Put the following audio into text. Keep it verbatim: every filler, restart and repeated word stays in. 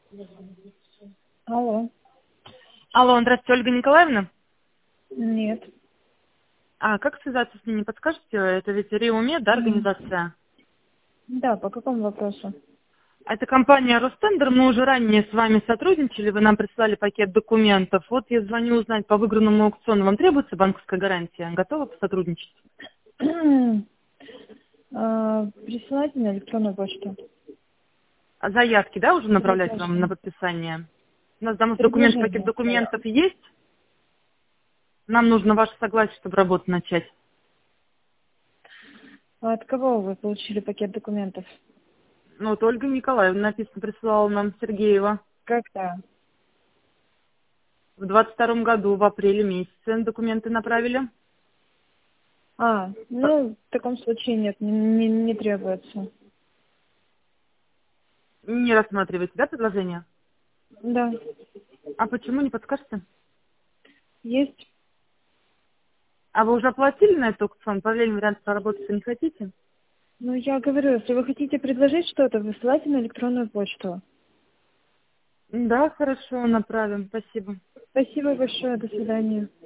Алло. Алло, здравствуйте, Ольга Николаевна. Нет. А как связаться с ней, не подскажете? Это ведь Риумед, да, М. организация? Да, по какому вопросу? Это компания Ростендер, мы уже ранее с вами сотрудничали, вы нам прислали пакет документов. Вот я звоню узнать по выигранному аукциону. Вам требуется банковская гарантия? Готовы сотрудничать? А, Присылайте на электронную почту. А заявки, да, уже направлять вам на Предложение. подписание? У нас там документ, пакет Предложение свое. документов есть. Нам нужно ваше согласие, чтобы работу начать. А от кого вы получили пакет документов? Ну вот Ольга Николаевна написано, присылала нам Сергеева. Когда? В двадцать втором году, в апреле месяце документы направили. А, ну, в таком случае нет, не, не, не требуется. Не рассматриваете, да, предложение? Да, А почему, не подскажете? есть. А вы уже оплатили на этот аукцион? Параллельный вариант поработать не хотите? Ну, я говорю, если вы хотите предложить что-то, высылайте на электронную почту. Да, хорошо, направим. Спасибо. Спасибо большое, до свидания.